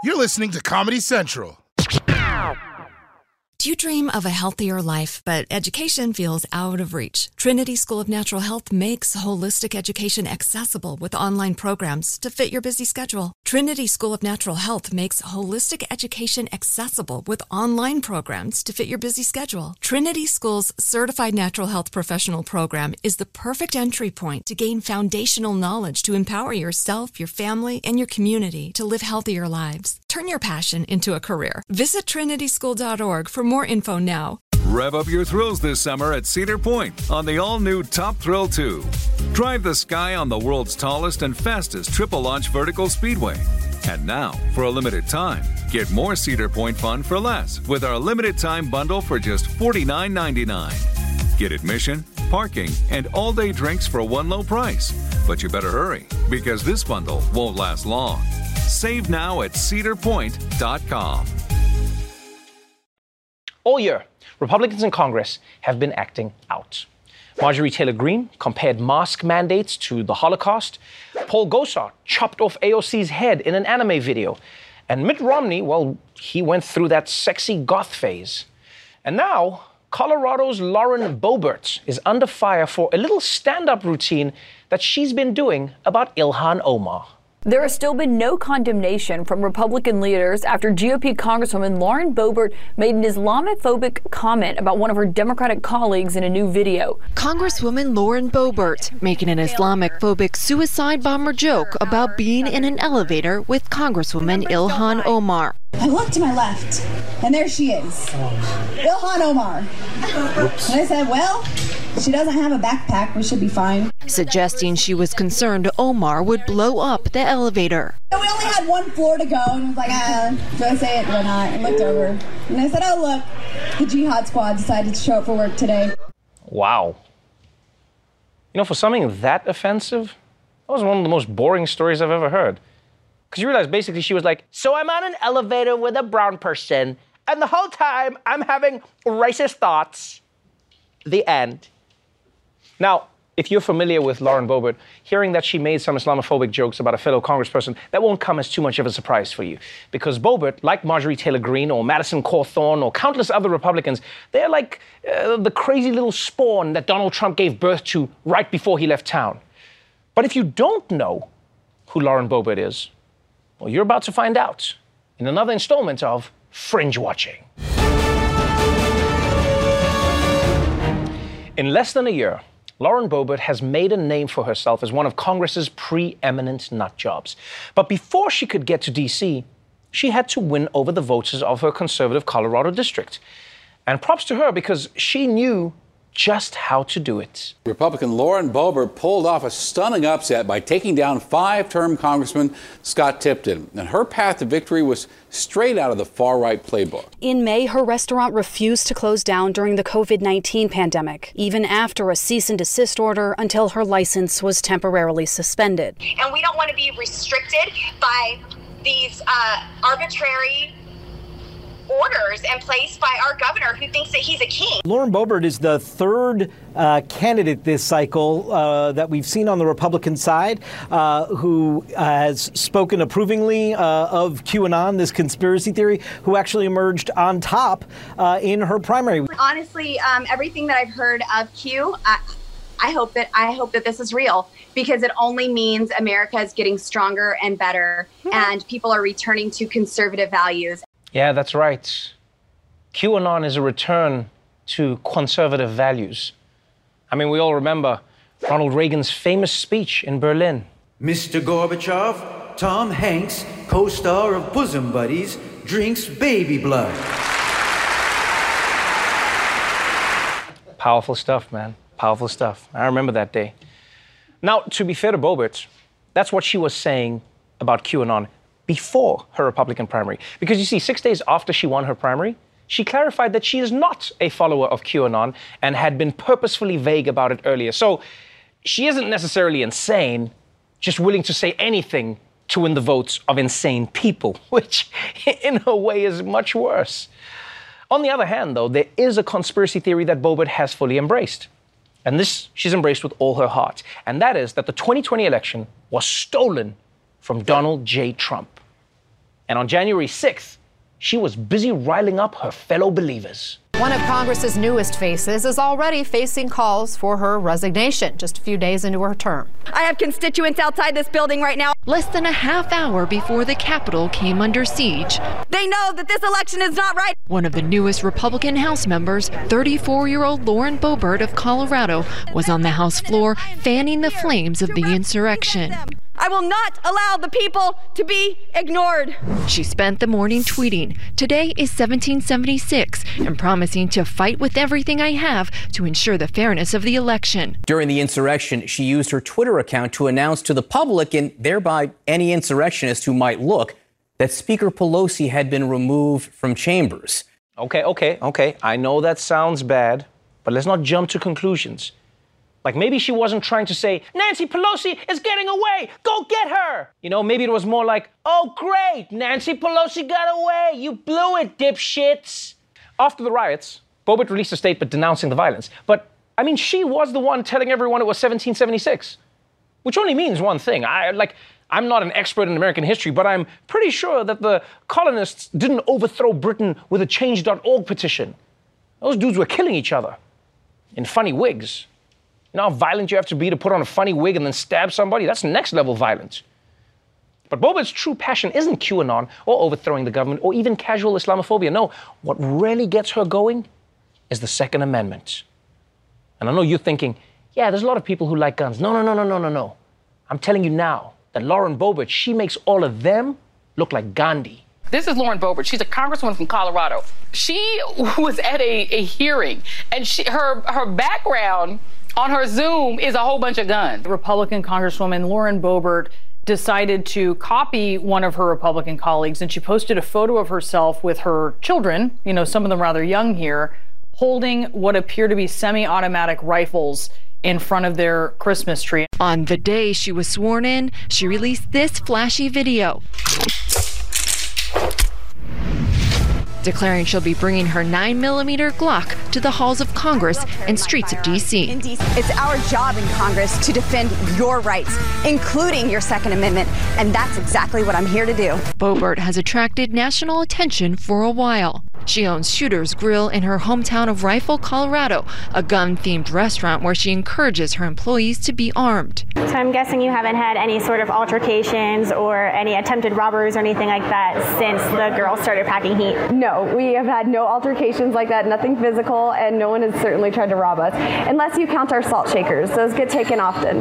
You're listening to Comedy Central. Do you dream of a healthier life, but education feels out of reach? Trinity School of Natural Health makes holistic education accessible with online programs to fit your busy schedule. Trinity School of Natural Health makes holistic education accessible with online programs to fit your busy schedule. Trinity School's Certified Natural Health Professional Program is the perfect entry point to gain foundational knowledge to empower yourself, your family, and your community to live healthier lives. Turn your passion into a career. Visit trinityschool.org for more info now. Rev up your thrills this summer at Cedar Point on the all-new Top Thrill 2. Drive the sky on the world's tallest and fastest triple-launch vertical speedway. And now, for a limited time, get more Cedar Point fun for less with our limited-time bundle for just $49.99. Get admission, parking, and all-day drinks for one low price. But you better hurry, because this bundle won't last long. Save now at cedarpoint.com. All year, Republicans in Congress have been acting out. Marjorie Taylor Greene compared mask mandates to the Holocaust. Paul Gosar chopped off AOC's head in an anime video. And Mitt Romney, well, he went through that sexy goth phase. And now, Colorado's Lauren Boebert is under fire for a little stand-up routine that she's been doing about Ilhan Omar. There has still been no condemnation from Republican leaders after GOP Congresswoman Lauren Boebert made an Islamophobic comment about one of her Democratic colleagues in a new video. Congresswoman Lauren Boebert making an Islamophobic suicide bomber joke about being in an elevator with Congresswoman Ilhan Omar. I looked to my left, and there she is, Ilhan Omar. Oops. And I said, well, she doesn't have a backpack, we should be fine. Suggesting she was concerned Omar would blow up the elevator. We only had one floor to go, and I was like, do I say it or not? I looked over, and I said, oh, look, the Jihad Squad decided to show up for work today. Wow. You know, for something that offensive, that was one of the most boring stories I've ever heard. Because you realize basically she was like, so I'm on an elevator with a brown person, and the whole time I'm having racist thoughts. The end. Now, if you're familiar with Lauren Boebert, hearing that she made some Islamophobic jokes about a fellow congressperson, that won't come as too much of a surprise for you. Because Boebert, like Marjorie Taylor Greene or Madison Cawthorn or countless other Republicans, they're like the crazy little spawn that Donald Trump gave birth to right before he left town. But if you don't know who Lauren Boebert is, well, you're about to find out in another installment of Fringe Watching. In less than a year, Lauren Boebert has made a name for herself as one of Congress's preeminent nut jobs. But before she could get to D.C., she had to win over the voters of her conservative Colorado district. And props to her because she knew just how to do it. Republican Lauren Boebert pulled off a stunning upset by taking down five-term Congressman Scott Tipton. And her path to victory was straight out of the far-right playbook. In May, her restaurant refused to close down during the COVID-19 pandemic, even after a cease and desist order until her license was temporarily suspended. And we don't want to be restricted by these arbitrary orders in place by our governor who thinks that he's a king. Lauren Boebert is the third candidate this cycle that we've seen on the Republican side who has spoken approvingly of QAnon, this conspiracy theory, who actually emerged on top in her primary. Honestly, everything that I've heard of Q, I hope that this is real, because it only means America is getting stronger and better, and people are returning to conservative values. Yeah, that's right. QAnon is a return to conservative values. I mean, we all remember Ronald Reagan's famous speech in Berlin. Mr. Gorbachev, Tom Hanks, co-star of Bosom Buddies, drinks baby blood. Powerful stuff, man. Powerful stuff. I remember that day. Now, to be fair to Boebert, that's what she was saying about QAnon before her Republican primary. Because you see, 6 days after she won her primary, she clarified that she is not a follower of QAnon and had been purposefully vague about it earlier. So she isn't necessarily insane, just willing to say anything to win the votes of insane people, which in a way is much worse. On the other hand, though, there is a conspiracy theory that Boebert has fully embraced. And this she's embraced with all her heart. And that is that the 2020 election was stolen from Donald J. Trump. And on January 6th, she was busy riling up her fellow believers. One of Congress's newest faces is already facing calls for her resignation just a few days into her term. I have constituents outside this building right now. Less than a half hour before the Capitol came under siege. They know that this election is not right. One of the newest Republican House members, 34-year-old Lauren Boebert of Colorado, was on the House floor fanning the flames of the insurrection. I will not allow the people to be ignored. She spent the morning tweeting, "Today is 1776, and promising to fight with everything I have to ensure the fairness of the election." During the insurrection, she used her Twitter account to announce to the public, and thereby any insurrectionist who might look, that Speaker Pelosi had been removed from chambers. Okay. I know that sounds bad, but let's not jump to conclusions. Like maybe she wasn't trying to say, Nancy Pelosi is getting away, go get her. You know, maybe it was more like, oh great, Nancy Pelosi got away, you blew it, dipshits. After the riots, Boebert released a statement denouncing the violence. But, I mean, she was the one telling everyone it was 1776, which only means one thing. I'm not an expert in American history, but I'm pretty sure that the colonists didn't overthrow Britain with a Change.org petition. Those dudes were killing each other in funny wigs. You know how violent you have to be to put on a funny wig and then stab somebody? That's next level violence. But Boebert's true passion isn't QAnon or overthrowing the government or even casual Islamophobia. No, what really gets her going is the Second Amendment. And I know you're thinking, yeah, there's a lot of people who like guns. No. I'm telling you now that Lauren Boebert, she makes all of them look like Gandhi. This is Lauren Boebert. She's a congresswoman from Colorado. She was at a hearing, and her background on her Zoom is a whole bunch of guns. Republican Congresswoman Lauren Boebert decided to copy one of her Republican colleagues, and she posted a photo of herself with her children, you know, some of them rather young here, holding what appear to be semi-automatic rifles in front of their Christmas tree. On the day she was sworn in, she released this flashy video, declaring she'll be bringing her 9mm Glock to the halls of Congress and streets of D.C. It's our job in Congress to defend your rights, including your Second Amendment, and that's exactly what I'm here to do. Boebert has attracted national attention for a while. She owns Shooter's Grill in her hometown of Rifle, Colorado, a gun-themed restaurant where she encourages her employees to be armed. So I'm guessing you haven't had any sort of altercations or any attempted robberies or anything like that since the girls started packing heat? No, we have had no altercations like that, nothing physical, and no one has certainly tried to rob us, unless you count our salt shakers. Those get taken often.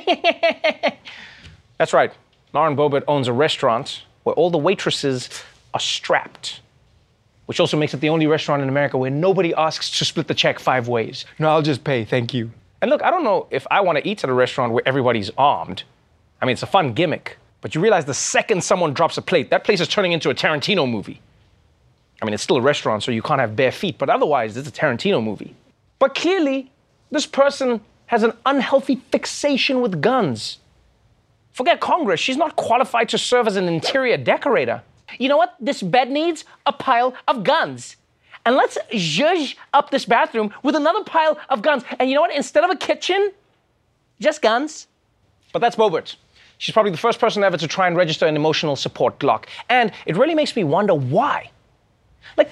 That's right. Lauren Boebert owns a restaurant where all the waitresses are strapped, which also makes it the only restaurant in America where nobody asks to split the check 5 ways. No, I'll just pay, thank you. And look, I don't know if I want to eat at a restaurant where everybody's armed. I mean, it's a fun gimmick, but you realize the second someone drops a plate, that place is turning into a Tarantino movie. I mean, it's still a restaurant, so you can't have bare feet, but otherwise, it's a Tarantino movie. But clearly, this person has an unhealthy fixation with guns. Forget Congress, she's not qualified to serve as an interior decorator. You know what this bed needs? A pile of guns. And let's zhuzh up this bathroom with another pile of guns. And you know what? Instead of a kitchen, just guns. But that's Boebert. She's probably the first person ever to try and register an emotional support Glock. And it really makes me wonder why. Like,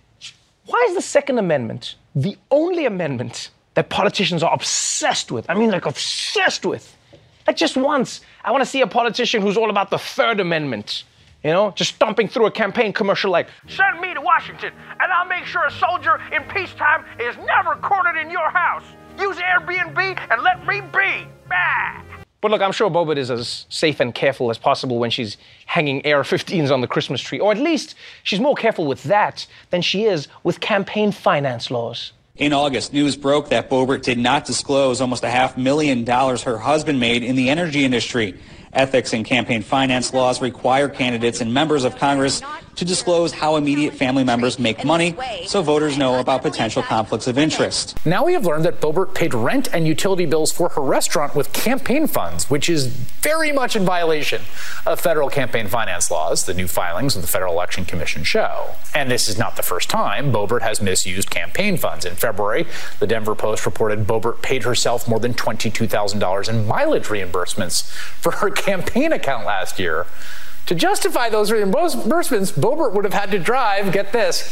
why is the Second Amendment the only amendment that politicians are obsessed with? I mean, like, obsessed with. Like, just once, I want to see a politician who's all about the Third Amendment. You know, just stomping through a campaign commercial like, send me to Washington, and I'll make sure a soldier in peacetime is never quartered in your house. Use Airbnb and let me be. Bah. But look, I'm sure Boebert is as safe and careful as possible when she's hanging AR-15s on the Christmas tree. Or at least she's more careful with that than she is with campaign finance laws. In August, news broke that Boebert did not disclose almost $500,000 her husband made in the energy industry. Ethics and campaign finance laws require candidates and members of Congress to disclose how immediate family members make money so voters know about potential conflicts of interest. Now we have learned that Boebert paid rent and utility bills for her restaurant with campaign funds, which is very much in violation of federal campaign finance laws, the new filings of the Federal Election Commission show. And this is not the first time Boebert has misused campaign funds. In February, the Denver Post reported Boebert paid herself more than $22,000 in mileage reimbursements for her campaign account last year. To justify those reimbursements, Boebert would have had to drive, get this,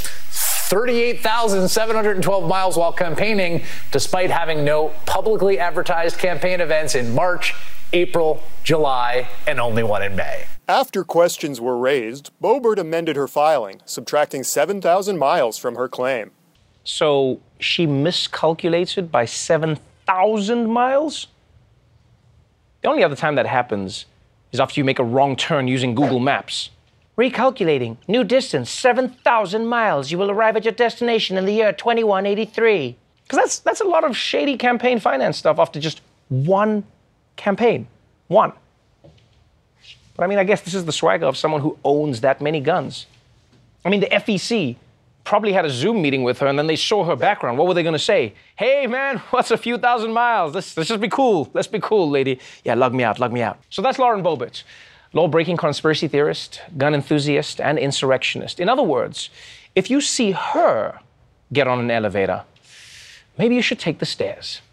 38,712 miles while campaigning, despite having no publicly advertised campaign events in March, April, July, and only one in May. After questions were raised, Boebert amended her filing, subtracting 7,000 miles from her claim. So she miscalculated by 7,000 miles? The only other time that happens is after you make a wrong turn using Google Maps. Recalculating. New distance, 7,000 miles. You will arrive at your destination in the year 2183. Because that's a lot of shady campaign finance stuff after just one campaign. One. But I mean, I guess this is the swagger of someone who owns that many guns. I mean, the FEC probably had a Zoom meeting with her, and then they saw her background. What were they going to say? Hey, man, what's a few thousand miles? Let's just be cool. Let's be cool, lady. Yeah, lug me out, lug me out. So that's Lauren Boebert, law-breaking conspiracy theorist, gun enthusiast, and insurrectionist. In other words, if you see her get on an elevator, maybe you should take the stairs.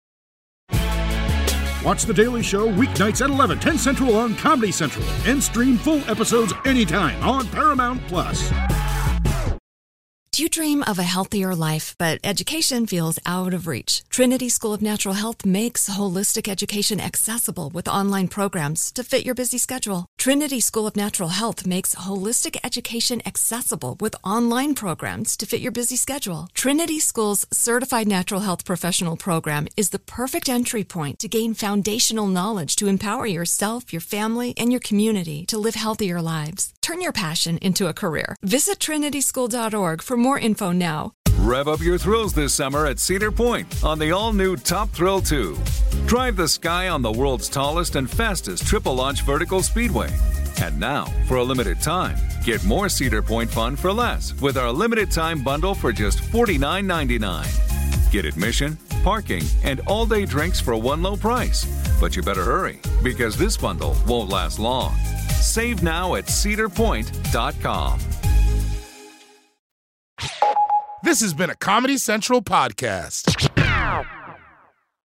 Watch The Daily Show weeknights at 11, 10 Central on Comedy Central, and stream full episodes anytime on Paramount+. Do you dream of a healthier life, but education feels out of reach? Trinity School of Natural Health makes holistic education accessible with online programs to fit your busy schedule. Trinity School of Natural Health makes holistic education accessible with online programs to fit your busy schedule. Trinity School's Certified Natural Health Professional Program is the perfect entry point to gain foundational knowledge to empower yourself, your family, and your community to live healthier lives. Turn your passion into a career. Visit trinityschool.org for more info now. Rev up your thrills this summer at Cedar Point on the all-new Top Thrill 2. Drive the sky on the world's tallest and fastest triple-launch vertical speedway. And now, for a limited time, get more Cedar Point fun for less with our limited-time bundle for just $49.99. Get admission, parking, and all-day drinks for one low price. But you better hurry, because this bundle won't last long. Save now at cedarpoint.com. This has been a Comedy Central podcast.